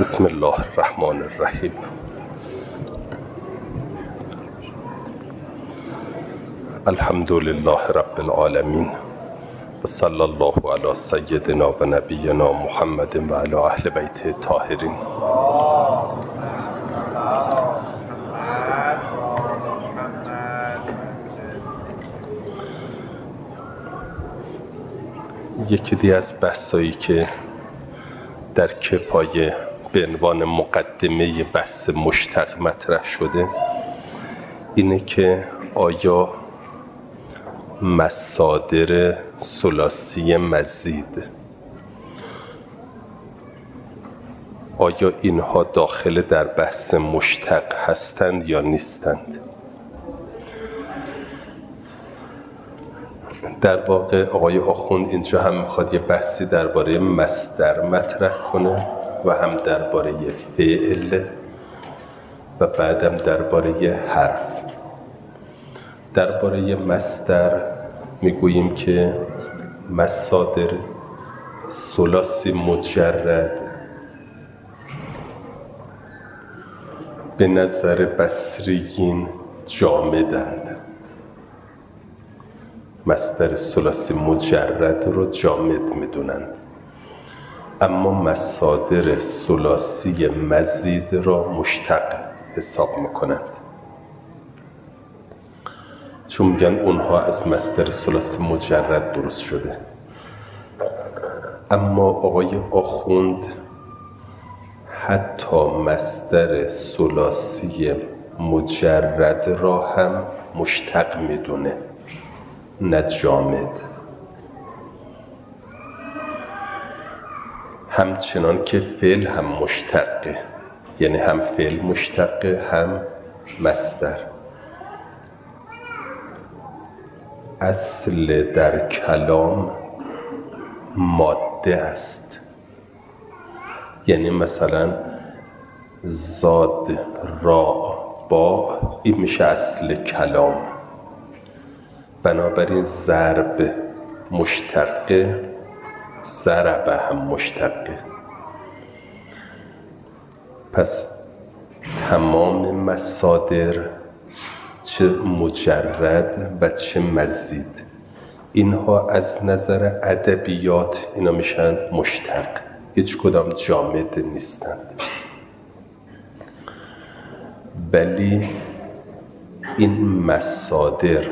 بسم الله الرحمن الرحیم. الحمد لله رب العالمین و صلی الله علی سیدنا و نبینا محمد و علی اهل بیت الطاهرین. یکی دیگه از بحثایی که در کفایه به عنوان مقدمه بحث مشتق مطرح شده اینه که آیا مصادر ثلاثی مزید آیا اینها داخل در بحث مشتق هستند یا نیستند؟ در واقع آقای آخوند اینجا هم میخواد یه بحثی درباره مصدر مطرح کنه و هم درباره فعل و بعدم درباره حرف. درباره مصدر میگوییم که مصادر ثلاثی مجرد به نظر بصریین جامدند. مصدر ثلاثی مجرد رو جامد میدونند، اما مصادر ثلاثی مزید را مشتق حساب میکنند، چون میگن اونها از مصدر ثلاثی مجرد درست شده. اما آقای آخوند حتی مصدر ثلاثی مجرد را هم مشتق میدونه، نه جامد. همچنان که فعل هم مشتقه، یعنی هم فعل مشتقه هم مصدر. اصل در کلام ماده است، یعنی مثلا زاد را با این میشه اصل کلام. بنابراین ضرب مشتقه، ضرب هم مشتقه. پس تمام مصادر چه مجرد و چه مزید اینها از نظر ادبیات اینا میشن مشتق، هیچ کدام جامد نیستند. ولی این مصادر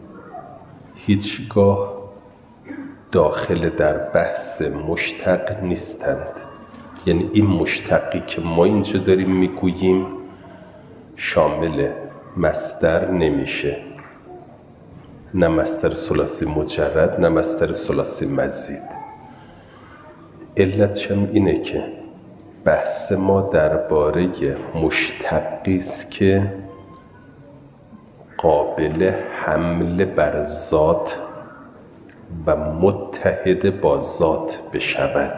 هیچگاه داخل در بحث مشتق نیستند. یعنی این مشتقی که ما اینجا داریم میگوییم شامل مصدر نمیشه، نه مصدر ثلاثی مجرد نه مصدر ثلاثی مزید. علتش هم اینه که بحث ما درباره مشتقی است که قابل حمل بر ذات و متحد با ذات بشود.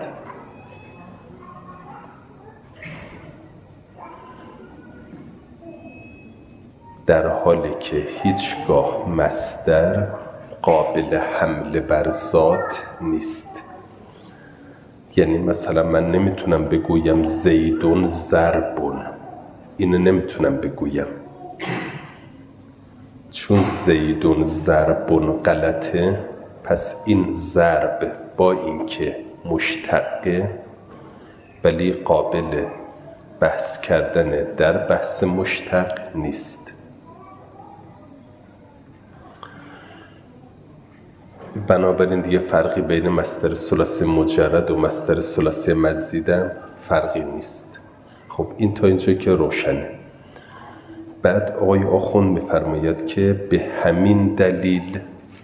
در حالی که هیچگاه مصدر قابل حمل بر ذات نیست. یعنی مثلا من نمیتونم بگویم زیدون ضربون، اینو نمیتونم بگویم، چون زیدون ضربون غلطه. پس این ضرب با اینکه مشتقه ولی قابل بحث کردن در بحث مشتق نیست. بنابراین دیگه فرقی بین مصدر ثلاثی مجرد و مصدر ثلاثی مزید فرقی نیست. خب این تا اینجا که روشنه. بعد آقای آخوند می‌فرماید که به همین دلیل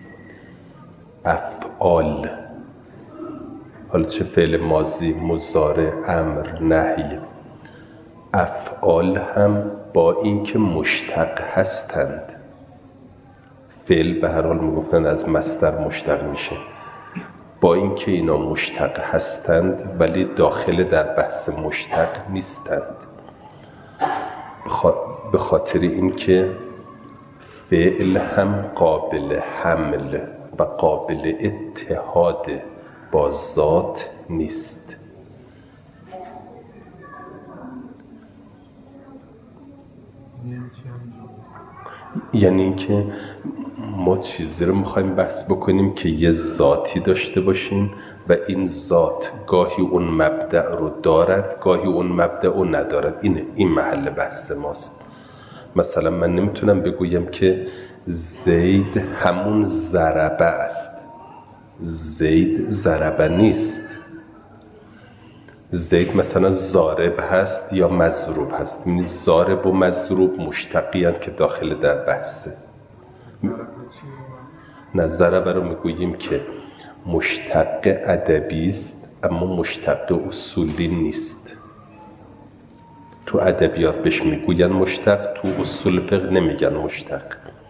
افعال، حالا چه فعل ماضی، مضارع، امر، نهی، افعال هم با اینکه مشتق هستند، فعل به هر حال میگفتند از مصدر مشتق میشه، با اینکه اینا مشتق هستند ولی داخل در بحث مشتق نیستند، به خاطر اینکه فعل هم قابل حمل و قابل اتحاد با ذات نیست. یعنی اینکه ما چیزی رو میخوایم بحث بکنیم که یه ذاتی داشته باشیم و این ذات گاهی اون مبدأ رو دارد، گاهی اون مبدأ رو ندارد. این محل بحث ماست. مثلا من نمیتونم بگویم که زید همون ضربه است. زید ضربه نیست. زید مثلا ضارب هست یا مضروب هست. یعنی ضارب و مضروب مشتقی هستند که داخل در بحثه. نه، ضربه رو میگوییم که مشتق ادبی است اما مشتق اصولی نیست. تو ادبیات بهش میگوین مشتق، تو اصول فقه نمیگن مشتق.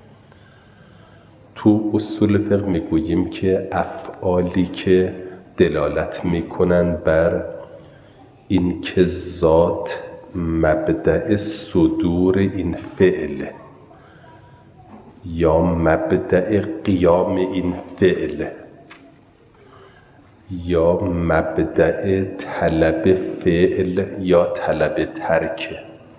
تو اصول فقه میگوییم که افعالی که دلالت میکنن بر این که ذات مبدأ صدور این فعل یا مبدأ قیام این فعل یا مبدأ طلب فعل یا طلب ترک،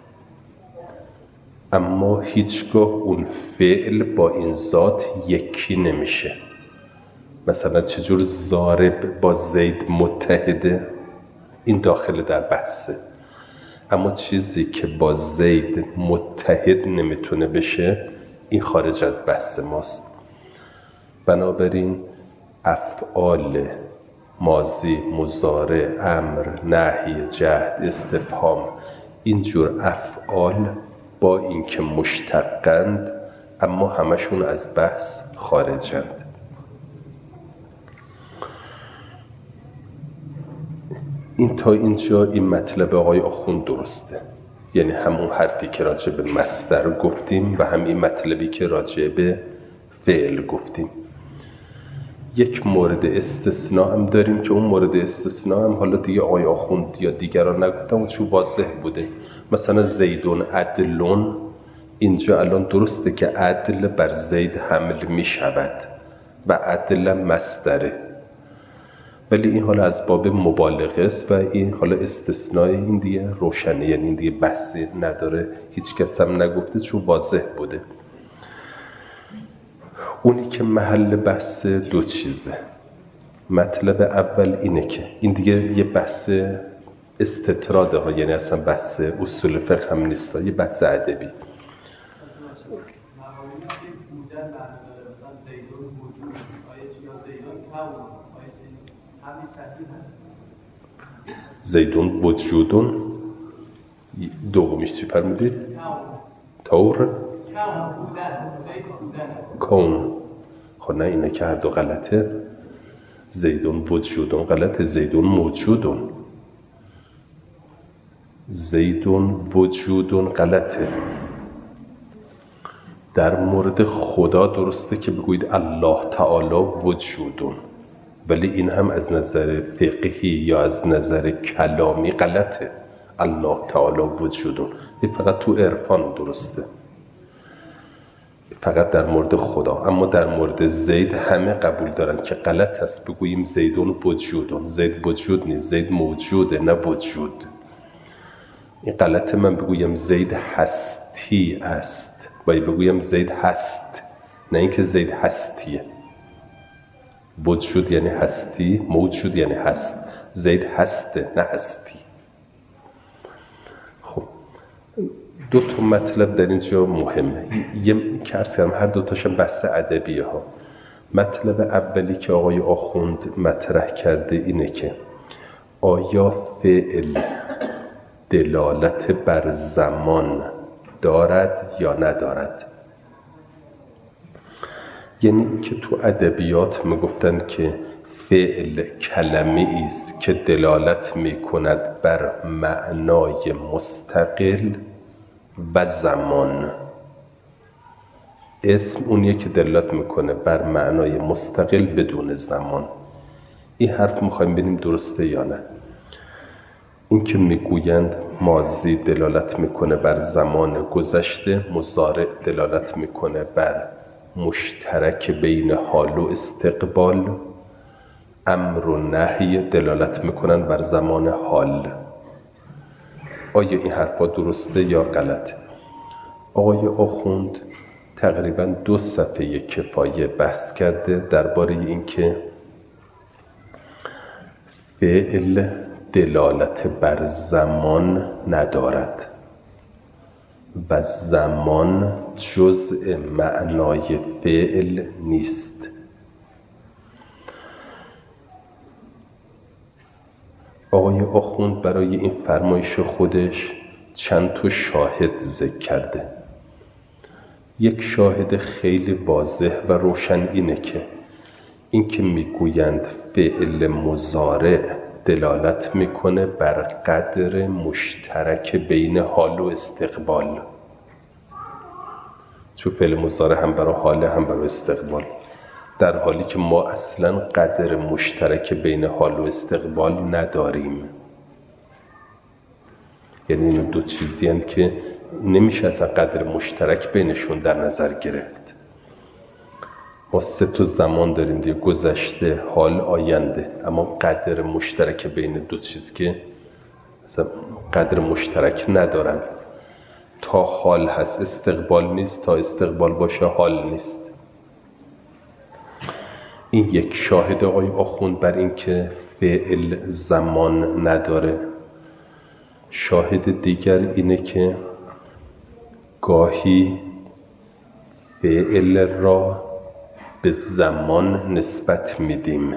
اما هیچگاه اون فعل با این ذات یکی نمیشه. مثلا چجور ضارب با زید متحده، این داخل در بحثه. اما چیزی که با زید متحد نمیتونه بشه، این خارج از بحث ماست. بنابراین افعال ماضی، مضارع، امر، نهی، جهد، استفهام، اینجور افعال با اینکه مشتقند اما همشون از بحث خارجند. این تا اینجا این مطلب آقای آخوند درسته. یعنی همون حرفی که راجع به مصدر گفتیم و هم این مطلبی که راجع به فعل گفتیم. یک مورد استثناء هم داریم که اون مورد استثناء هم حالا دیگه آقای آخوند یا دیگران نگفتم، اون چون واضح بوده. مثلا زیدون عدلون، اینجا الان درسته که عدل بر زید حمل می شود و عدل مصدره، ولی این حالا از باب مبالغه است و این حالا استثناء این دیگه روشنه، یعنی این دیگه بحثی نداره، هیچ کس هم نگفته چون واضح بوده. اونی که محل بحث دو چیزه. مطلب اول اینه که این دیگه یه بحث استطراده ها، یعنی اصلا بحث اصول فقه هم نیست، یه بحث ادبی. زیدون وجودون، دومیش چی فرمودید؟ طور کون. خب نه، اینه که هر دو غلطه. زیدون وجودون غلطه، زیدون موجودون. زیدون وجودون غلطه. در مورد خدا درسته که بگویید الله تعالی وجودون، ولی این هم از نظر فقهی یا از نظر کلامی غلطه. الله تعالی وجودون این فقط تو عرفان درسته، فقط در مورد خدا. اما در مورد زید همه قبول دارن که غلط است بگوییم زیدون وجودون. زید وجود نیست، زید موجوده نه وجود. این غلطه من بگویم زید هستی است، باید بگویم زید هست، نه اینکه زید هستیه. وجود یعنی هستی، موجود یعنی هست. زید هسته نه هستی. خب دو تا مطلب در اینجا مهمه. یه عرض کردم هر دو تاشم بحث ادبیه ها. مطلب اولی که آقای آخوند مطرح کرده اینه که آیا فعل دلالت بر زمان دارد یا ندارد؟ یعنی که تو ادبیات میگفتن که فعل کلمه است که دلالت میکند بر معنای مستقل و زمان. اسم اونیه که دلالت میکنه بر معنای مستقل بدون زمان. این حرف میخوایم ببینیم درسته یا نه. این که میگویند ماضی دلالت میکنه بر زمان گذشته، مضارع دلالت میکنه بر مشترک بین حال و استقبال، امر و نهی دلالت میکنن بر زمان حال. آیا این حرفا درسته یا غلطه؟ آقای آخوند تقریباً 2 صفحه کفایه بحث کرده درباره اینکه فعل دلالت بر زمان ندارد و زمان جزء معنای فعل نیست. آقای آخوند برای این فرمایش خودش چند تا شاهد ذکر کرده. یک شاهد خیلی واضح و روشن اینه که این که میگویند فعل مضارع دلالت میکنه بر قدر مشترک بین حال و استقبال، چون فعل مضارع هم برای حال هم برای استقبال، در حالی که ما اصلا قدر مشترک بین حال و استقبال نداریم. یعنی این 2 چیزی هستند که نمیشه اصلا قدر مشترک بینشون در نظر گرفت. ما 3 تا زمان داریم دیگه، گذشته، حال، آینده، اما قدر مشترک بین 2 چیز که مثلا قدر مشترک ندارن. تا حال هست استقبال نیست، تا استقبال باشه حال نیست. این یک شاهد آقای آخوند بر این که فعل زمان نداره. شاهد دیگر اینه که گاهی فعل را به زمان نسبت میدیم.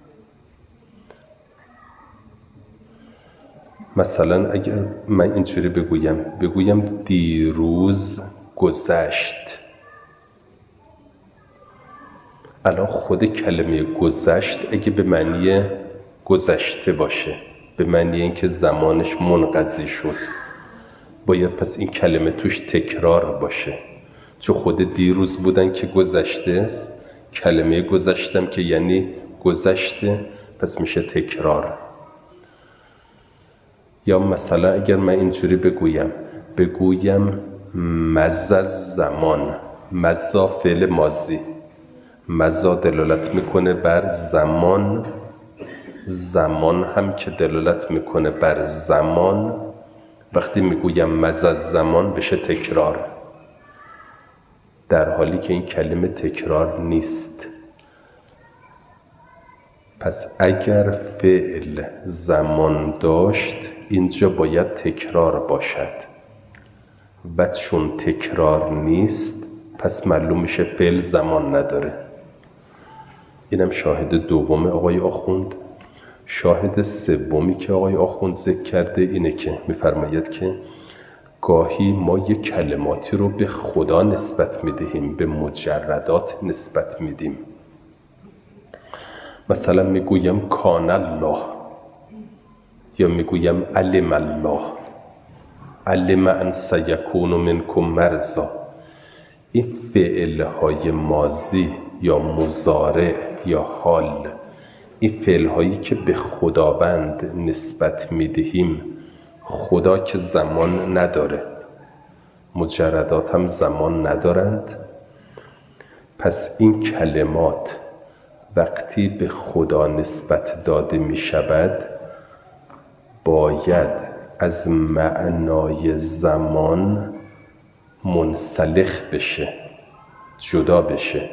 مثلا اگر من اینجوری بگویم دیروز گذشت، الان خود کلمه گذشت اگه به معنی گذشته باشه، به معنی اینکه زمانش منقضی شد، باید پس این کلمه توش تکرار باشه، چون خود دیروز بودن که گذشته است، کلمه گذشتم که یعنی گذشته، پس میشه تکرار. یا مثلا اگر من اینجوری بگویم مضى زمان، مضى فعل ماضی، مضى دلالت میکنه بر زمان، زمان هم که دلالت میکنه بر زمان، وقتی میگویم مضى زمان بشه تکرار، در حالی که این کلمه تکرار نیست. پس اگر فعل زمان داشت اینجا باید تکرار باشد و چون تکرار نیست پس معلوم میشه فعل زمان نداره. اینم شاهد دوم آقای آخوند. شاهد سومی که آقای آخوند ذکر کرده اینه که میفرماید که گاهی ما یک کلماتی رو به خدا نسبت میدهیم، به مجردات نسبت میدیم. مثلا میگویم کان الله، یا میگویم علم الله، علم ان سیکون منکم مرضی. این فعلهای ماضی یا مضارع یا حال، این فعلهایی که به خداوند نسبت میدهیم، خدا که زمان نداره، مجردات هم زمان ندارند، پس این کلمات وقتی به خدا نسبت داده می شود باید از معنای زمان منسلخ بشه، جدا بشه.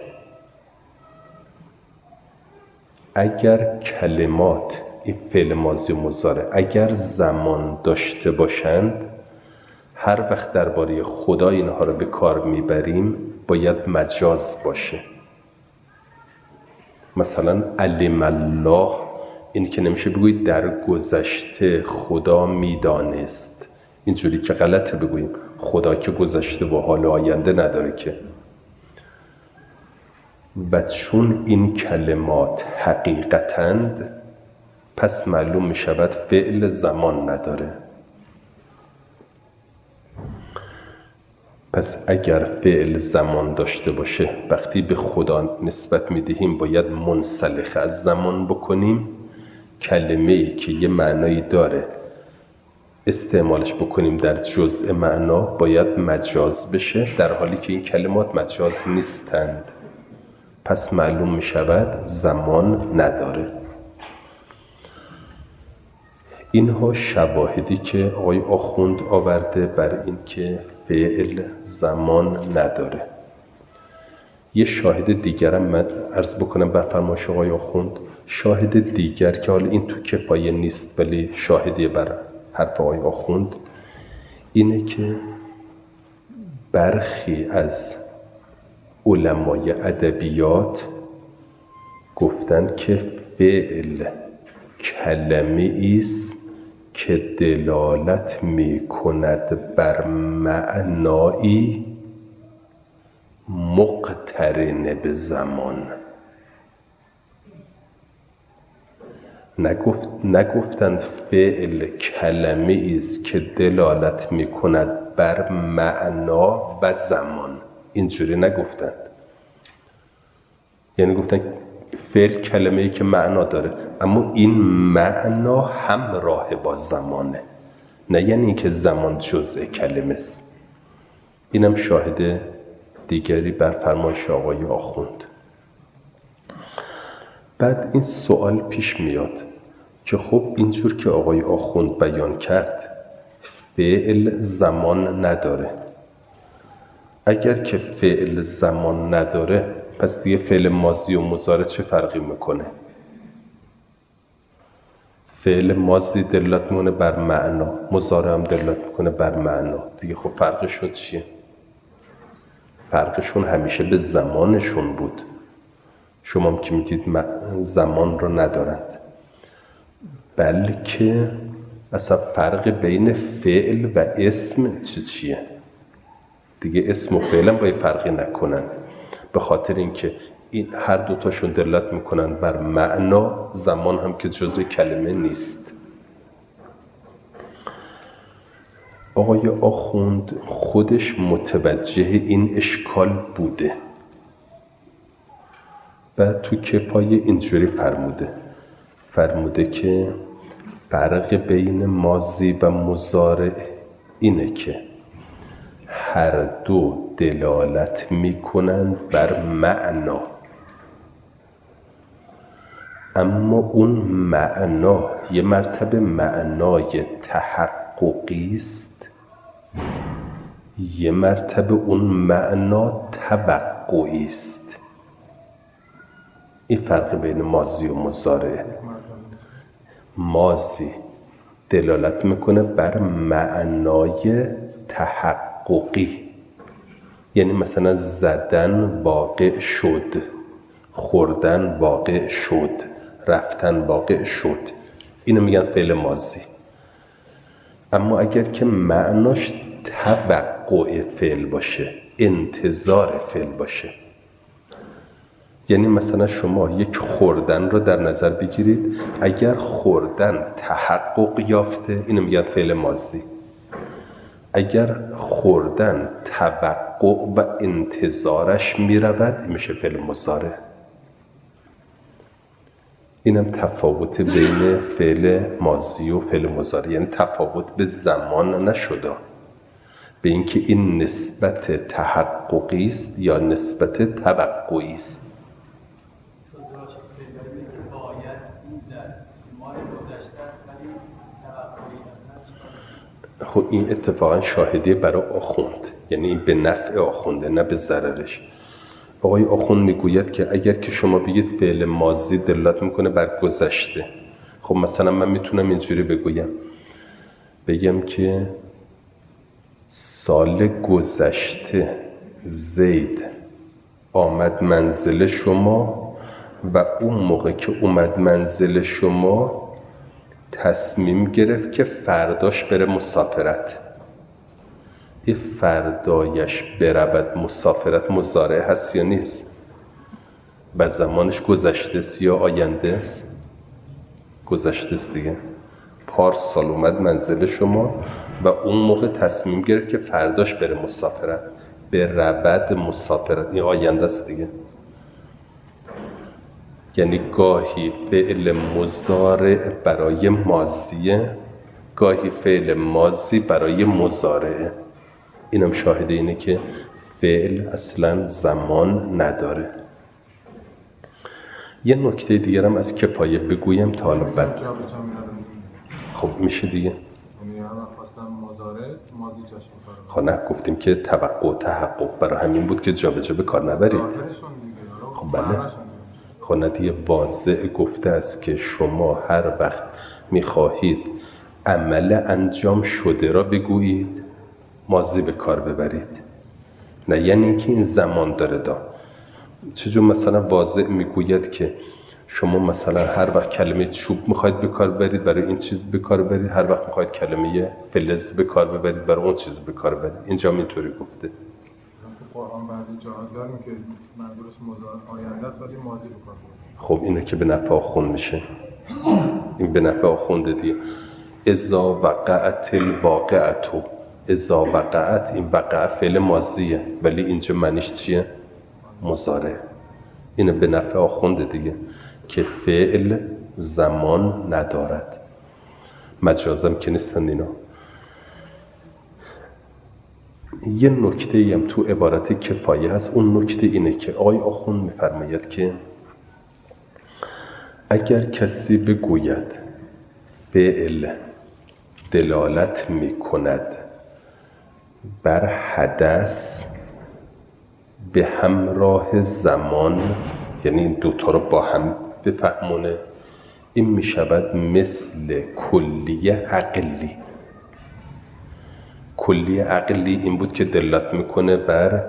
اگر کلمات این فعل ماضی و مضارع اگر زمان داشته باشند، هر وقت درباره خدا اینها رو به کار میبریم باید مجاز باشه. مثلا علم الله، این که نمیشه بگویید در گذشته خدا میدانست، اینجوری که غلطه بگوییم، خدا که گذشته و حال آینده نداره که. و چون این کلمات حقیقتند پس معلوم می شود فعل زمان نداره. پس اگر فعل زمان داشته باشه وقتی به خدا نسبت می دهیم باید منسلخ از زمان بکنیم. کلمه‌ای که یه معنایی داره استعمالش بکنیم در جزء معنا باید مجاز بشه، در حالی که این کلمات مجاز نیستند، پس معلوم می شود زمان نداره. اینها شواهدی که آقای آخوند آورده بر این که فعل زمان نداره. یه شاهد دیگرم من عرض بکنم بر فرمایش آقای آخوند. شاهد دیگر که حالا این تو کفایه نیست ولی شاهدی بر حرف آقای آخوند اینه که برخی از علمای ادبیات گفتن که فعل کلمه است که دلالت می کند بر معنایی مقترن به زمان. نگفتند فعل کلمه است که دلالت می کند بر معنا و زمان. اینجوری نگفتند. یعنی گفتن فعل کلمه‌ای که معنا داره اما این معنا همراه با زمانه، نه یعنی اینکه زمان جزء کلمه است. اینم شاهد دیگری بر فرمایش آقای آخوند. بعد این سوال پیش میاد که خب اینجور که آقای آخوند بیان کرد فعل زمان نداره. اگر که فعل زمان نداره پس دیگه فعل ماضی و مضارع چه فرقی میکنه؟ فعل ماضی دلالت میکنه بر معنا، مضارع هم دلالت میکنه بر معنا. دیگه خب فرقشون چیه؟ فرقشون همیشه به زمانشون بود. شما هم که میگید زمان رو ندارند، بلکه اصلا فرق بین فعل و اسم چیه؟ دیگه اسم و فعل هم باید فرقی نکنن، به خاطر اینکه این هر دوتاشون دلالت میکنن بر معنا، زمان هم که جزء کلمه نیست. آقای آخوند خودش متوجه این اشکال بوده. بعد تو کفایه اینجوری فرموده که فرق بین ماضی و مضارع اینه که هر دو دلالت میکنند بر معنا، اما اون معنا یه مرتبه معنای تحققی است، یه مرتبه اون معنا توقعی است. این فرق بین ماضی و مضارع. ماضی دلالت میکنه بر معنای تحققی، یعنی مثلا زدن واقع شد، خوردن واقع شد، رفتن واقع شد. اینو میگن فعل ماضی. اما اگر که معناش توقع فعل باشه، انتظار فعل باشه، یعنی مثلا شما یک خوردن رو در نظر بگیرید، اگر خوردن تحقق یافته اینو میگن فعل ماضی. اگر خوردن توقع و انتظارش میرود میشه فعل مضارع. اینم تفاوت بین فعل ماضی و فعل مضارع، یعنی تفاوت به زمان نشده، به اینکه این نسبت تحققی است یا نسبت توقعی است. خب این اتفاقا شاهدی برای آخوند، یعنی این به نفع آخونده نه به ضررش. آقای آخوند میگوید که اگر که شما بگید فعل ماضی دلالت میکنه بر گذشته، خب مثلا من میتونم اینجوری بگم که سال گذشته زید آمد منزل شما و اون موقع که اومد منزل شما تصمیم گرفت که فرداش بره مسافرت. این فردایش برود مسافرت مضارع هست یا نیست؟ و زمانش گذشته است یا آینده است؟ گذشته است دیگه. پارسال اومد منزل شما و اون موقع تصمیم گرفت که فرداش بره مسافرت، برود مسافرت. این آینده است دیگه. یعنی گاهی فعل مضارع برای ماضیه، گاهی فعل ماضی برای مضارعه. اینم شاهد اینه که فعل اصلا زمان نداره. یه نکته دیگرم از کفایه بگویم تا حالا بعد. خب میشه دیگه. یعنی هم خواستم مضارع ماضی جاش می‌ذارم. خب نه گفتیم که توقع و تحقق، برای همین بود که جابجا به کار نبرید. خب بله. خب نه دیگه واضح گفته است که شما هر وقت میخواهید عمل انجام شده را بگویید ماضی به کار ببرید، نه یعنی اینکه این زمان داره چجور مثلا واضح میگوید که شما مثلا هر وقت کلمه چوب میخواید به کار ببرید برای این چیز به کار ببرید، هر وقت میخواید کلمه فلز به کار ببرید برای اون چیز به کار ببرید. اینجا اینطوری گفته. قرآن بعضی جاها داریم که منظورش مضارع آینده است ولی ماضی به کار ببرید. خب اینو که به نفع آخوند میشه، این به نفع آخونده دیگه. اذا وقعت الواقعت، اذا وقعت، این وقع فعل ماضیه ولی اینجا معنیش چیه؟ مضارع. اینو به نفع آخونده دیگه که فعل زمان ندارد، مجازم که نیستن اینا. یه نکته هم تو عبارت کفایه هست، اون نکته اینه که آقای آخوند میفرماید که اگر کسی بگوید فعل دلالت میکند بر حدث به همراه زمان، یعنی این دوتا رو با هم بفهمونه، این میشود مثل کلیه عقلی. کلیه عقلی این بود که دلالت میکنه بر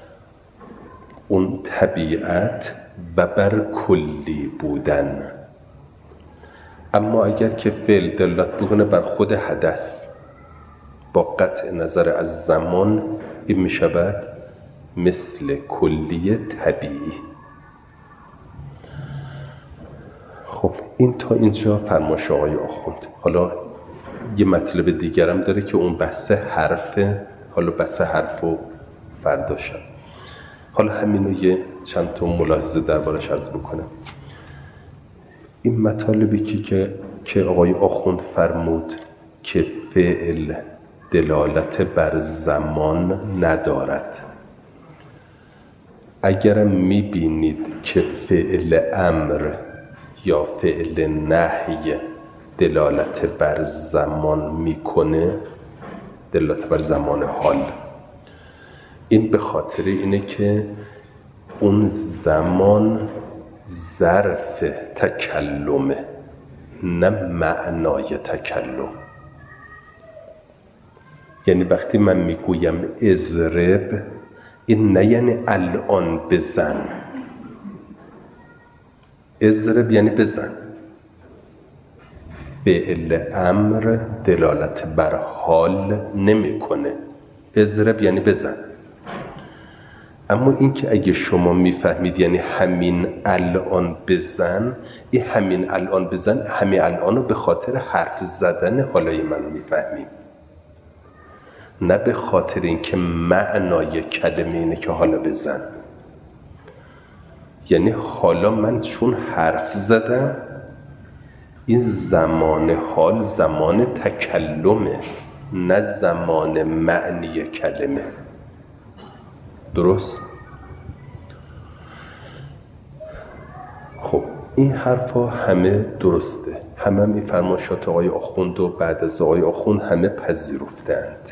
اون طبیعت و بر کلی بودن. اما اگر که فعل دلالت بکنه بر خود حدث با قطع نظر از زمان، این میشود مثل کلی طبیعی. خب این تا اینجا فرمایش آقای آخوند. حالا یه مطلب دیگرم داره که اون بحث حرفه، حالا بحث حرف و فرداشم. حالا همینو یه چند تا ملاحظه دربارش عرض بکنم. این مطالبی که آقای آخوند فرمود که فعل دلالت بر زمان ندارد، اگرم میبینید که فعل امر یا فعل نهی دلالت بر زمان میکنه، دلالت بر زمان حال، این به خاطر اینه که اون زمان ظرف تکلمه نه معنای تکلم. یعنی وقتی من میگویم اضرب، این نه یعنی الان بزن. اضرب یعنی بزن. فعل امر دلالت بر حال نمیکنه. اضرب یعنی بزن. اما این که اگه شما میفهمید یعنی همین الان بزن، این همین الان بزن، همین الان رو به خاطر حرف زدن حالای من میفهمیم، نه به خاطر اینکه معنای کلمه اینه که حالا بزن. یعنی حالا من چون حرف زدم، این زمان حال زمان تکلمه نه زمان معنی کلمه. درست؟ خب این حرفا همه درسته، همه این فرمایشات آقای آخوند و بعد از آقای آخوند همه پذیرفتند.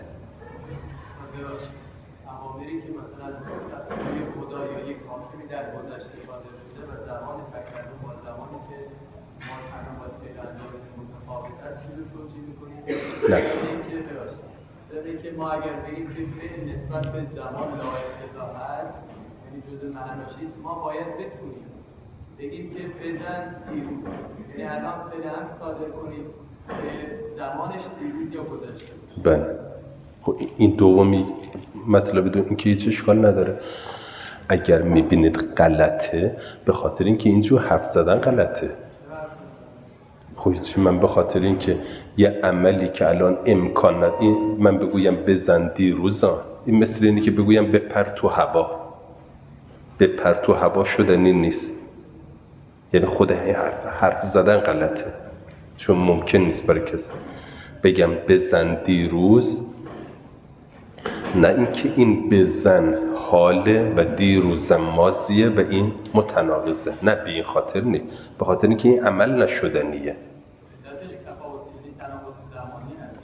نه. که ما اگر بگیم که فعل نسبت به زمان لاحظه هست، یعنی جزء معناشیست، ما باید بتونیم بگیم که بزن دیروز، یعنی الان فعل هم صادر کنیم که زمانش دیروز یا گذشته باشه. بله. خب این دومی مطلب دوم این که هیچ اشکال نداره. اگر میبینید غلطه، به خاطر اینکه اینجور حرف زدن غلطه. خب من به خاطر اینکه یه عملی که الان امکان نداره، این من بگویم بزن دیروزا، این مثل اینه که بگویم بپر تو هوا. بپر تو هوا شدنی نیست. یعنی خود این حرف زدن غلطه، چون ممکن نیست برای کسی بگم بزن دیروز، نه اینکه این بزن حاله و دیروزم ماضیه و این متناقضه، نه به این خاطر نیست، به خاطر اینکه این عمل نشدنیه.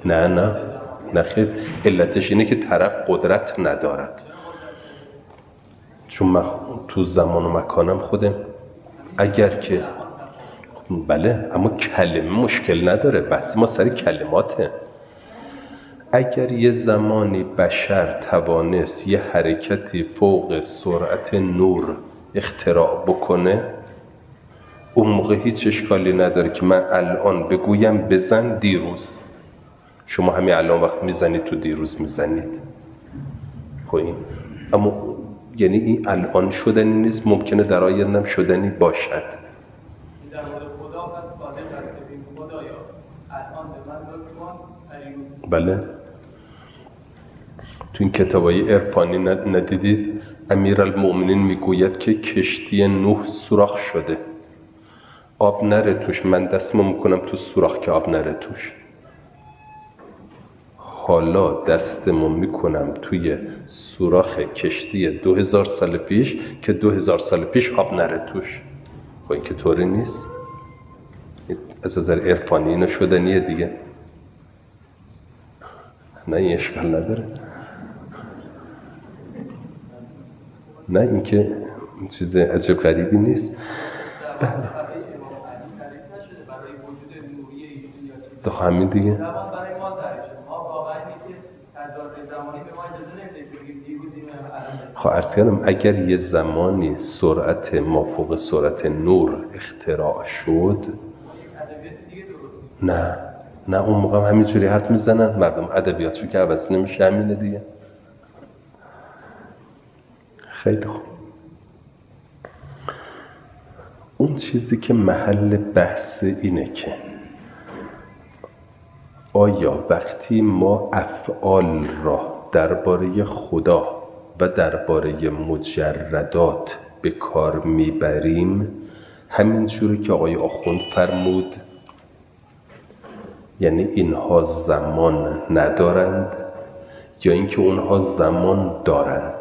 نه خیر، علتش اینه که طرف قدرت ندارد. چون من تو زمان و مکانم خودم، اگر که بله، اما کلمه مشکل نداره، بحث ما سر کلماته. اگر یه زمانی بشر توانست یه حرکتی فوق سرعت نور اختراع بکنه، اون موقع هیچ اشکالی نداره که من الان بگویم بزن دیروز. شما همین الان وقت میزنید تو دیروز میزنید. خب این اما یعنی این الان شدنی نیست، ممکنه در آیندهم شدنی باشد. در مورد خدا پس صادق است که بگیم خدایا الان به من لطف کن. بله، تو این کتابای عرفانی ندیدید امیرالمؤمنین میگوید که کشتی نوح سوراخ شده، آب نره توش، من دستمو میکنم تو سوراخ که آب نره توش. حالا دستمو میکنم توی سوراخ کشتی 2000 سال پیش که 2000 سال پیش آب نره توش. خب این که طوری نیست. از نظر عرفانی اینو شدنیه دیگه. نه این اشکال نداره. نه این که چیز عجب غریبی نیست. تو همین دیگه. خب عرض کردم اگر یه زمانی سرعت مافوق سرعت نور اختراع شد، نه اون موقع همینجوری حرف میزنن مردم، ادبیاتشو که عوض نمیشه، همینه دیگه. خیلی خوب. اون چیزی که محل بحث اینه که آیا وقتی ما افعال را درباره خدا و درباره مجردات به کار میبریم همینجوری که آقای آخوند فرمود، یعنی اینها زمان ندارند یا اینکه اونها زمان دارند؟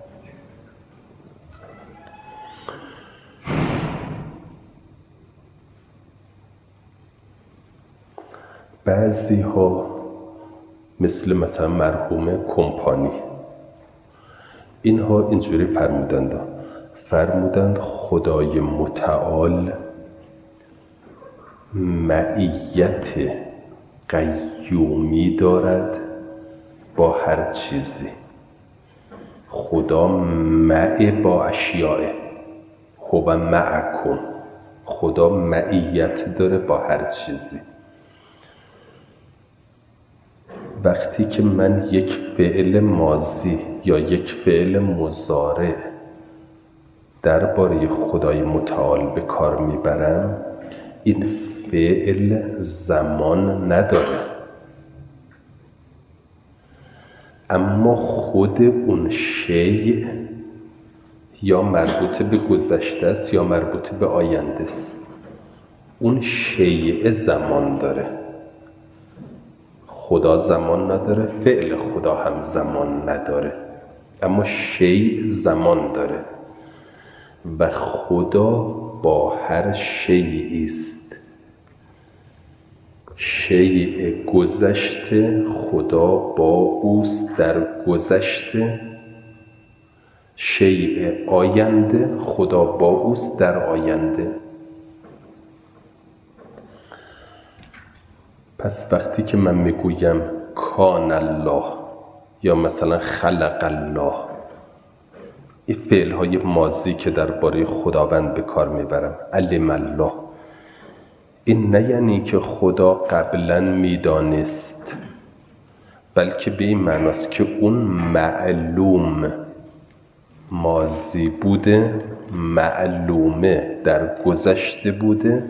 بعضی ها مثلا مرحوم کمپانی، اینها اینجوری فرمودند خدای متعال معیت قیومی دارد با هر چیزی. خدا مع با اشیاء، هو معکم، خدا معیت داره با هر چیزی. وقتی که من یک فعل ماضی یا یک فعل مضارع درباره خدای متعال به کار میبرم، این فعل زمان نداره، اما خود اون شیء یا مربوط به گذشته است یا مربوط به آینده است. اون شیء زمان داره. خدا زمان نداره، فعل خدا هم زمان نداره، اما شیء زمان داره و خدا با هر شیئی است. شیء گذشته خدا با اوست در گذشته، شیء آینده خدا با اوست در آینده. پس وقتی که من میگویم کان الله یا مثلا خلق الله، این فعل های ماضی که درباره خداوند به کار میبرم، علم الله، این نه یعنی که خدا قبلا میدانست، بلکه به این معناست که اون معلوم ماضی بوده، معلومه در گذشته بوده.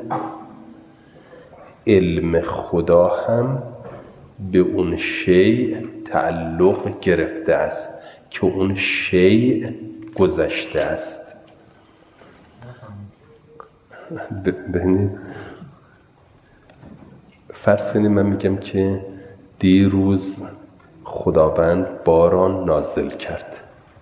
علم خدا هم به اون شیء تعلق گرفته است که اون شیء گذشته است. ببینید فرض کنید من میگم که دیروز خداوند باران نازل کرد،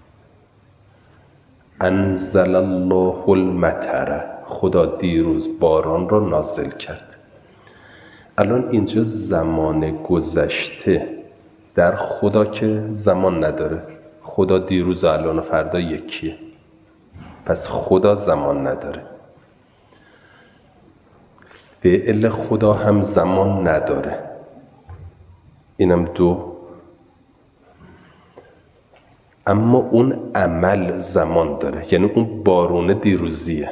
انزل الله المطر، خدا دیروز باران را نازل کرد. الان اینجا زمان گذشته در خدا که زمان نداره. خدا دیروز و الان و فردا یکیه، پس خدا زمان نداره. فعل خدا هم زمان نداره، اینم دو. اما اون عمل زمان داره، یعنی اون بارون دیروزیه.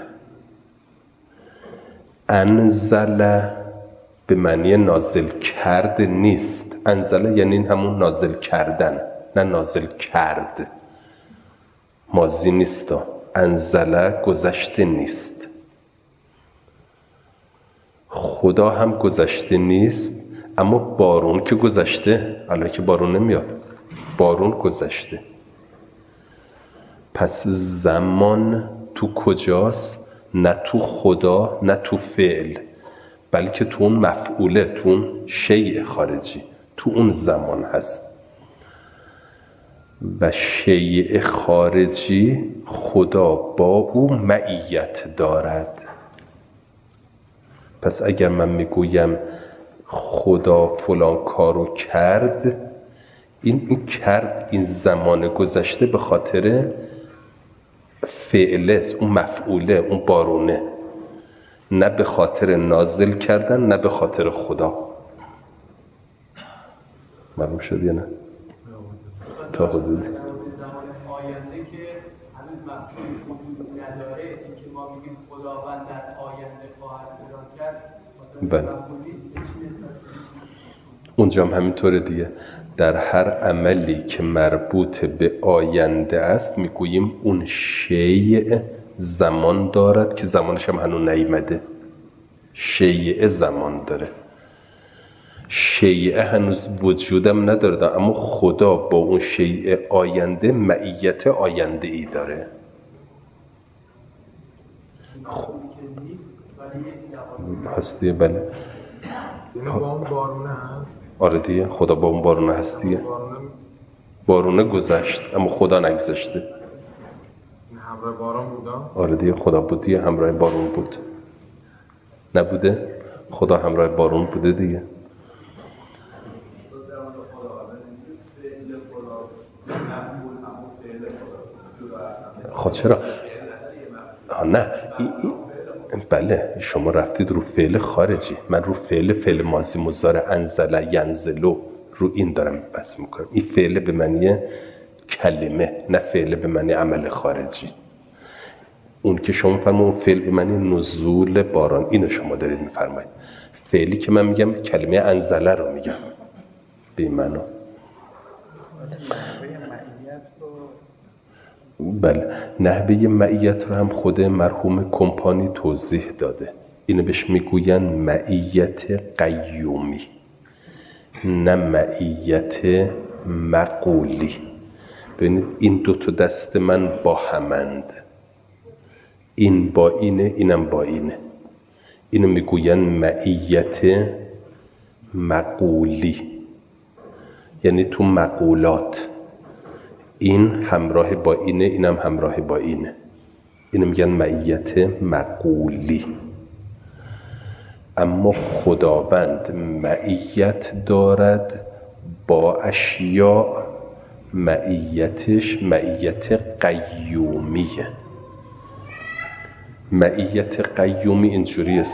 انزل به معنی نازل کرد نیست. انزل یعنی همون نازل کردن، نه نازل کرد. ماضی نیست. انزل گذشته نیست. خدا هم گذشته نیست، اما بارون که گذشته. الان که بارون نمیاد، بارون گذشته. پس زمان تو کجاست؟ نه تو خدا نه تو فعل، بلکه تو اون مفعوله، تو اون شیء خارجی، تو اون زمان هست. و شیء خارجی خدا با او معیت دارد. پس اگر من میگویم خدا فلان کارو کرد، این کرد، این زمان گذشته به خاطر فعله، اون مفعوله، اون بارونه، نه به خاطر نازل کردن، نه به خاطر خدا. معلوم شد یا نه؟ تا حدودی زمان آینده که هنوز مفهوم وجود نداره، این که ما میگیم خداوند در آینده خواهد فلان کرد، بله. اونجا هم همینطوره دیگه. در هر عملی که مربوط به آینده است میگوییم اون شیء زمان دارد که زمانش هم هنوز نیامده. شیء زمان داره، شیء هنوز وجودم نداره، اما خدا با اون شیء آینده معیت آینده ای داره. هستی؟ بله. یعنی با اون بارونه هست؟ آره دیگه، خدا با اون بارونه هست دیگه. بارونه گذشت اما خدا نگذشته. همراه باران بودم؟ آره دیگه، خدا بود دیگه، همراه بارون بود. نبوده؟ خدا همراه بارون بوده دیگه. خب چرا؟ نه بله، شما رفتید رو فعل خارجی، من رو فعل ماضی مضارع انزل ینزلو، رو این دارم بحث میکنم. این فعل به معنی کلمه، نه فعل به معنی عمل خارجی. اون که شما فرمایید فعل به معنی نزول باران، اینو شما دارید میفرمایید. فعلی که من میگم کلمه انزله رو میگم به این معنا. بله، نحوه معیت رو هم خود مرحوم کمپانی توضیح داده. اینو بهش میگوین معیت قیومی، نه معیت مقولی. ببینید این دو تا دست من با همند، این با اینه، اینم با اینه. اینو میگوین معیت مقولی، یعنی تو مقولات این همراه با اینه، اینم همراه با اینه. اینو میگن معیت مقولی. اما خداوند معیت دارد با اشیاء، معیتش معیت قیومیه. معیت قیومی اینجوریه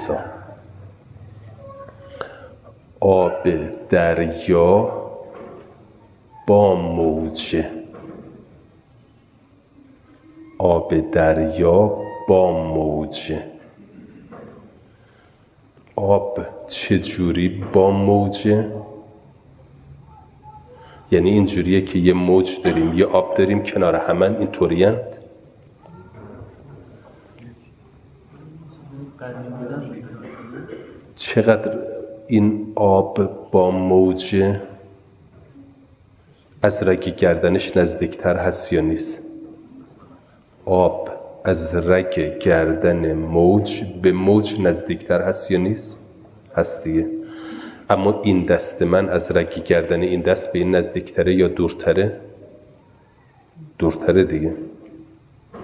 آب دریا با موجه، آب دریا با موجه. آب چجوری با موجه؟ یعنی اینجوریه که یه موج داریم، یه آب داریم، کنار همن، اینطوری هست. چقدر این آب با موجه از رگ گردنش نزدیکتر هست یا نیست؟ آب از رگ گردن موج به موج نزدیکتر هست یا نیست؟ هست دیگه. اما این دست من از رگ گردن این دست به این نزدیکتره یا دورتره؟ دورتره دیگه.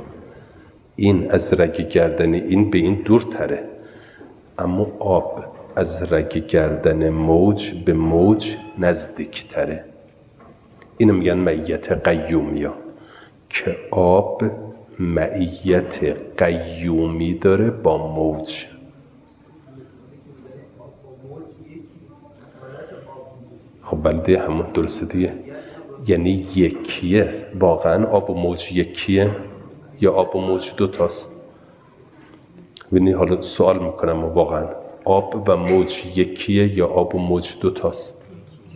این از رگ گردن این به این دورتره. اما آب از رگ گردن موج به موج نزدیکتره. اینو میگن معیت قیومی ها، که آب معیت قیومی داره با موج. خب بلده همون درسته دیگه، یعنی یکیه. واقعا آب و موج یکیه یا آب و موج دوتاست؟ ببینی حالا سوال میکنم، واقعا آب و موج یکیه یا آب و موج دوتاست؟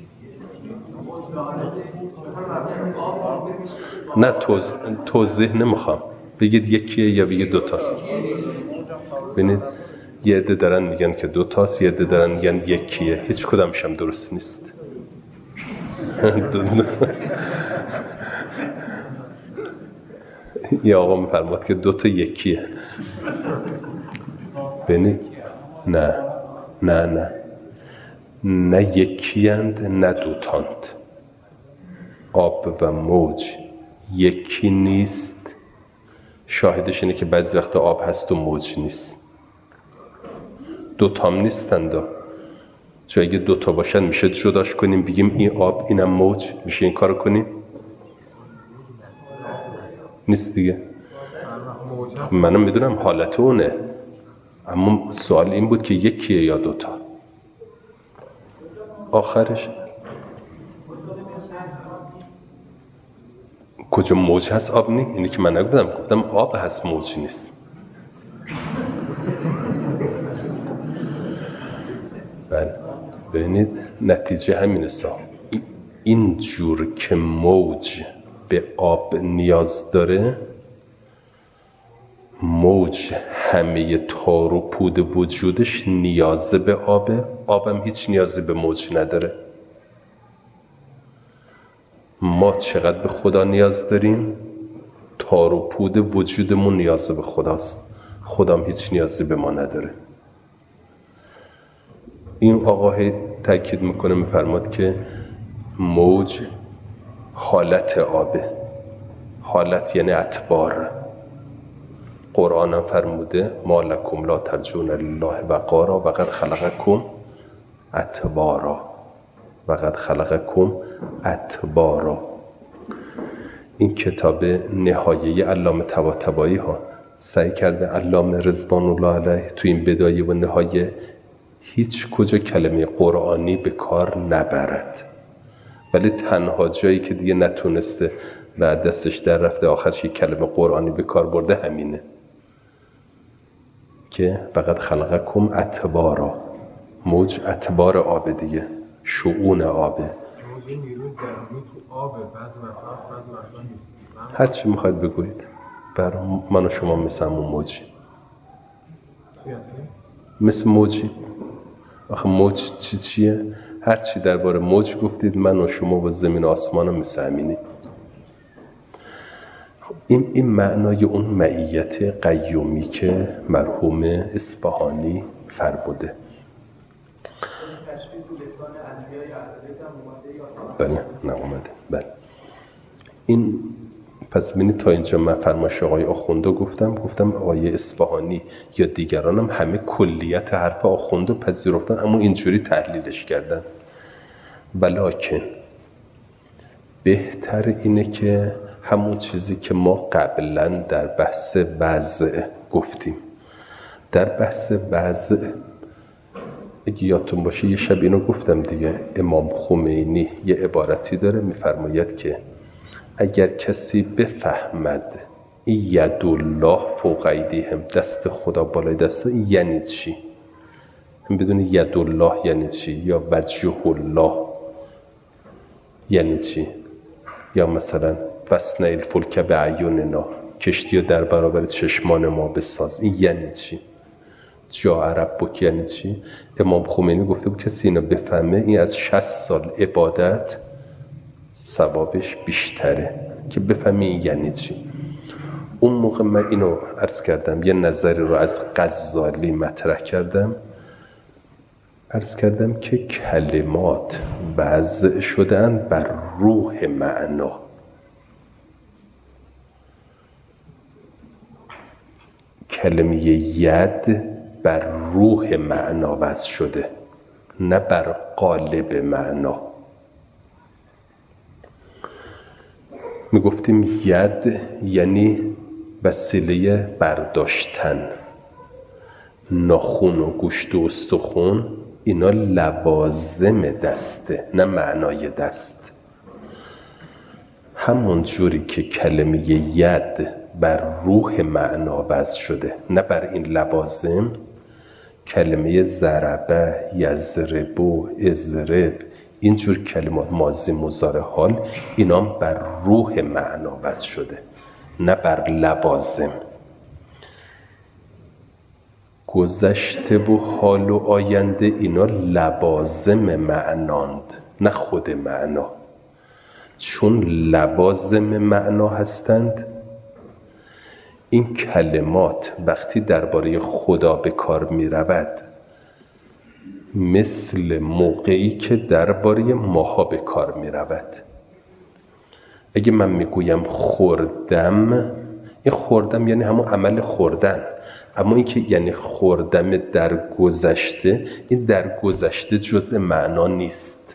نه توضیح نمیخوام، بگید یکیه یا بگید دوتاست. ببینید یه عده دارن میگن که دوتاست، یه عده دارن میگن یکیه. هیچ کدامش هم درست نیست. یه آقا میفرماد که دوتا یکیه. ببینید نه یکیند نه دوتاند. آب و موج یکی نیست. شاهدش اینه که بعضی وقت آب هست و موج نیست. دوتام نیستند. چون اگه دوتا باشن میشه جداش کنیم بگیم این آب اینم موج، میشه این کارو کنیم؟ نیست دیگه. منم میدونم حالت اونه، اما سوال این بود که یکیه یا دوتا. آخرش کجا موج هست آب نیست؟ اینی که من نگفتم، گفتم آب هست موج نیست. بله ببینید نتیجه همینه. این جور که موج به آب نیاز داره، موج همه تار و پود وجودش نیاز به آبه، آبم هیچ نیازی به موج نداره. ما چقدر به خدا نیاز داریم؟ تار و پود وجودمون نیاز به خداست، خدام هیچ نیازی به ما نداره. این آقا تأکید میکنه، میفرماد که موج حالت آبه. حالت یعنی اعتبار. قرآن هم فرموده ما لکم لا ترجون لله وقارا و قد خلقکم اطوارا و قد خلقکم اطوارا. این کتاب نهایه علامه طباطبایی ها سعی کرده، علامه رضوان الله علیه، تو این بدایه و نهایه هیچ کجا کلمه قرآنی به کار نبرد، ولی تنها جایی که دیگه نتونسته و دستش در رفته آخرش یک کلمه قرآنی به کار برده همینه که فقط خلقکم اطوارا. موج اطوار آب دیگه، شؤون آبه. موج نیروی درونی تو آبه، بعضی وقتا هست بعضی وقتا نیست. هر چی میخواید بگوید، بر من و شما مثل همون موجی. مثل موجی. آخه موج چیه؟ هر چی درباره موج گفتید من و شما و زمین و آسمان هم مثل همینی. این معنای اون معیت قیومی که مرحوم اصفهانی فرموده. بله نه اومده. بله این پس ببینید تا اینجا من فرمایش آقای آخوندو گفتم آقای اصفهانی یا دیگران هم همه کلیت حرف آخوندو پذیرفتن، اما اینجوری تحلیلش کردن. ولکن بهتر اینه که همون چیزی که ما قبلا در بحث وضع گفتیم، در بحث وضع اگه یادتون باشه یه شب اینو گفتم دیگه، امام خمینی یه عبارتی داره میفرماید که اگر کسی بفهمد این ید الله فوق ایدیهم، دست خدا بالای دست، یعنی چی؟ هم بدونی ید الله یعنی چی، یا وجه الله یعنی چی، یا مثلا وصنع الفلک باعیننا، کشتی در برابر چشمان ما بساز، این یعنی چی؟ جاء ربک یعنی چی؟ امام خمینی گفته بود کسی اینو بفهمه این از 60 سال عبادت ثوابش بیشتره که بفهمی این یعنی چی. اون موقع من اینو عرض کردم، یه نظری رو از غزالی مطرح کردم، عرض کردم که کلمات وضع شدن بر روح معنا. کلمه ید بر روح معنا وضع شده، نه بر قالب معنا. میگفتیم ید یعنی وسیله برداشتن، ناخن و گوشت و استخون اینا لوازم دسته، نه معنای دست. همون جوری که کلمه ید بر روح معنا وضع شده، نه بر این لوازم، کلمه ضربه، یضرب، اضرب، اینجور کلمات ماضی مضارع حال اینا بر روح معنا وضع شده، نه بر لوازم. گذشته و حال و آینده اینا لوازم معناند، نه خود معنا. چون لوازم معنا هستند، این کلمات وقتی درباره خدا به کار می رود مثل موقعی که درباره ماها به کار می رود. اگه من میگویم خوردم، این خوردم یعنی همون عمل خوردن، اما این که یعنی خوردم در گذشته، این در گذشته جزء معنا نیست.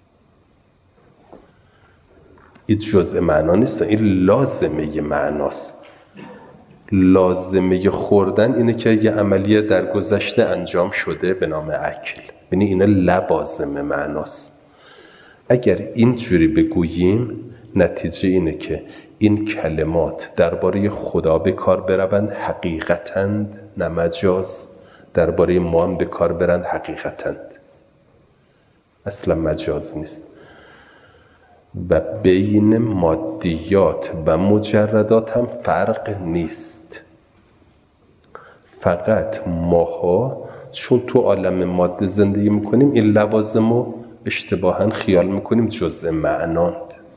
این جزء معنا نیست، این لازمه معناست. لازمه خوردن اینه که یه عملیه در گذشته انجام شده به نام اکل، یعنی این لوازم معناست. اگر اینجوری بگوییم نتیجه اینه که این کلمات درباره خدا به کار بروند حقیقتند، نه مجاز. درباره ما هم به کار برند حقیقتند، اصلا مجاز نیست. و بین مادیات و مجردات هم فرق نیست. فقط ماها چون تو عالم ماده زندگی میکنیم این لوازم رو اشتباهاً خیال میکنیم جزء معناند.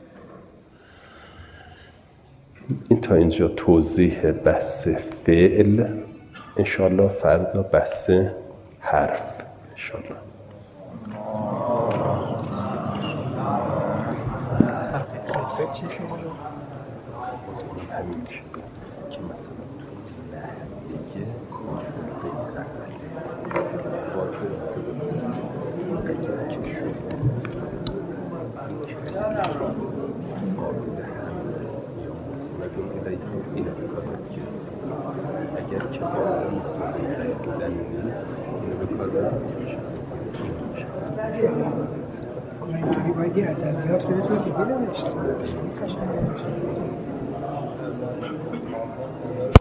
این تا اینجا توضیح بحث فعل. انشاءالله فردا بحث حرف انشاءالله. چی شما رو؟ باز کنم همین میشه که مثلا تو لحظه غیر عقله مثلا واضح تو بپرسید اگر که شد این کلمه قابل حمل یا مسند الیه این بکارد کسی، اگر که قابل مسند الیه بودن نیست اینو به کار برد میشه. اینطوری باید یه ادبیات رو توضیحی نوشت.